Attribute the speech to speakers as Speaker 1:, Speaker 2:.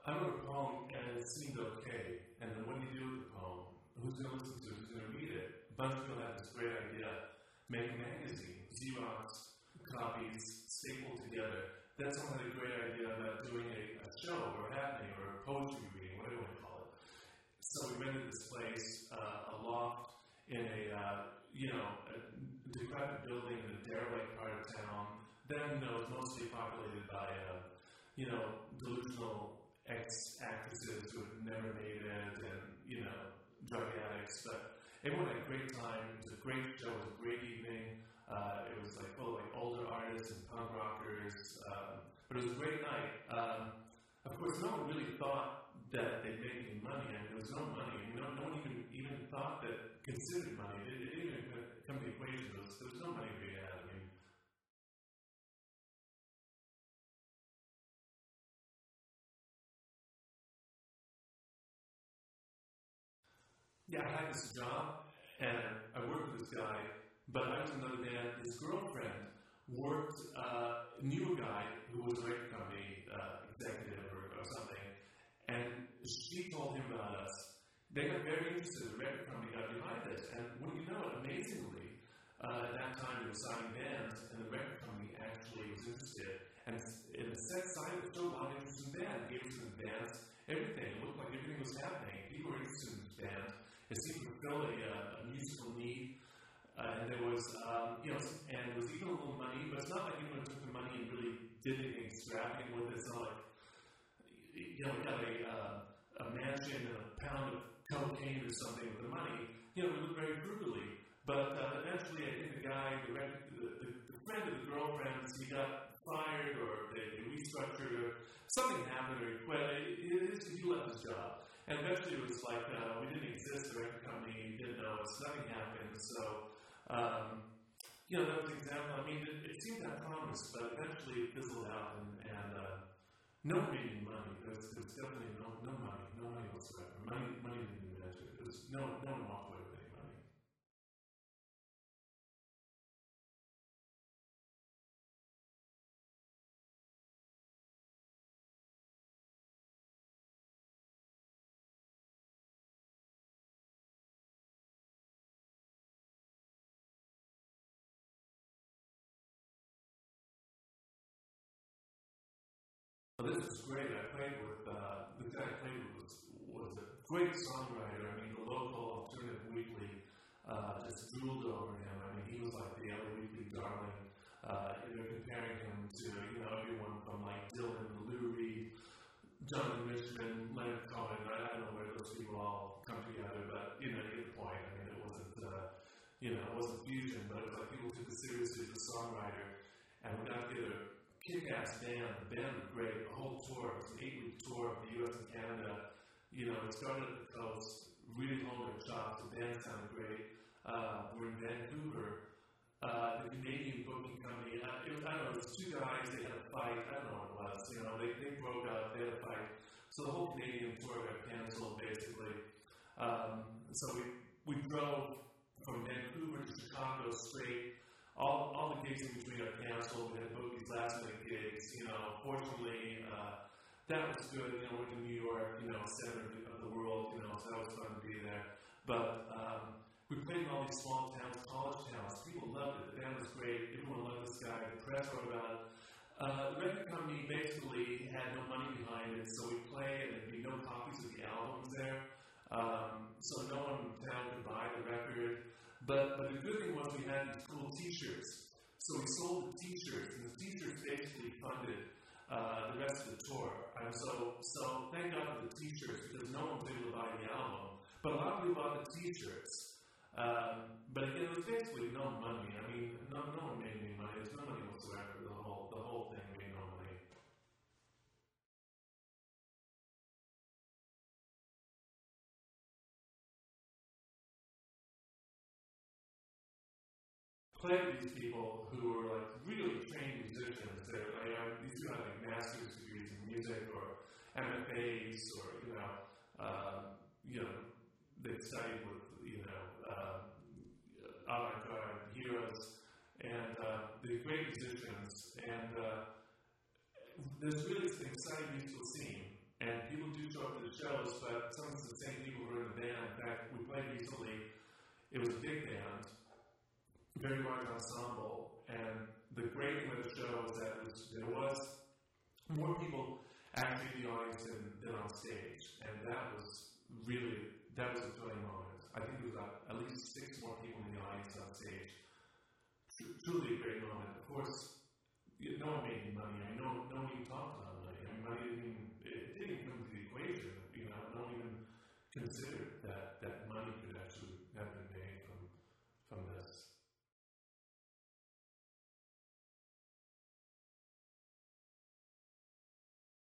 Speaker 1: I wrote a poem and it seemed okay. And then what do you do with the poem? Who's going to listen to it? Who's going to read it? A bunch of people had this great idea. Make a magazine, Xerox copies, stapled together. Then someone had a great idea about doing a show or happening or a poetry reading, whatever you want to call it. So we rented this place, a loft in a decrepit building in a derelict part of town. Then, it was mostly populated by, delusional ex-actresses who had never made it and, drug addicts. But everyone had a great time. It was a great show. It was a great evening. It was full of older artists and punk rockers. But it was a great night. Of course, no one really thought that they'd make any money. I mean, there was no money. No one even thought that considered money. It didn't even come to the equation. There was no money to be had. I mean, yeah, I had this job, and I worked with this guy, but I was in another band. His girlfriend knew a guy who was a record company executive or something, and she told him about us. They got very interested. The record company got behind it, and wouldn't you know it, amazingly, at that time they were signing bands, and the record company actually was interested. And in the set side, there was still a lot of interest in bands. Gave us in bands, everything. It looked like everything was happening. People were interested in this band. It seemed to fulfill a musical need. And there was, and there was even a little money, but it's not like anyone took the money and really did anything extravagant with it. It's not like, we got a mansion and a pound of cocaine or something with the money. We lived very frugally. But eventually, I think the guy, the friend of the girlfriend, he got fired or they restructured or something happened or he quit. He left his job. And eventually it was like, we didn't exist, the record company didn't know us, nothing happened. So, that was an example. I mean, it seemed to have promise, but eventually it fizzled out and no one made any money. There was definitely no money whatsoever. Money didn't even enter. It was no one walked away with any money. Well, this was great. I played with, the guy I played with was a great songwriter. I mean, the local alternative weekly just drooled over him. I mean, he was like the LA Weekly darling. They're comparing him to, everyone from like Dylan, Lou Reed, Jonathan Richman, Leonard Cohen. I don't know where those people all come together, but, you get the point. I mean, it wasn't fusion, but it was like people took it seriously as a songwriter. And we got together kick-ass band. The band was great. The whole tour. It was an 8-week tour of the U.S. and Canada. It started at the coast, really honed their chops. The band sounded great. We're in Vancouver. The Canadian booking company, it was two guys. They had a fight. I don't know what it was. They broke up. They had a fight. So the whole Canadian tour got canceled, basically. So we drove from Vancouver to Chicago straight. All the gigs in between got canceled. We had to book these last-minute gigs. Fortunately, that was good. Went to New York, center of the world, so that was fun to be there. But we played in all these small towns, college towns. People loved it. The band was great. Everyone loved this guy. The press wrote about it. The record company basically had no money behind it, so we'd play and there'd be no copies of the albums there. So no one in town could buy the record. But the good thing was we had these cool T-shirts. So we sold the T-shirts, and the T-shirts basically funded the rest of the tour. And so thank God for the T-shirts, because no one was able to buy the album. But a lot of people bought the T-shirts. But again, it was basically no money. I mean, no one made any money. There's no money whatsoever. The whole thing made no money. Played with these people who were like really trained musicians. These two had like master's degrees in music or MFAs or they studied with avant-garde heroes and they're great musicians. And there's really an exciting musical scene And people do show up to the shows, but sometimes the same people who are in the band. In fact, we played recently. It was a big band, very large ensemble, and the great thing about the show was that there was more people actually in the audience than on stage, and that was a thrilling moment. I think there was at least 6 more people in the audience on stage. Truly a great moment. Of course, no one made any money. I mean, no one even talked about money. I mean, money didn't even come to the equation. No one even considered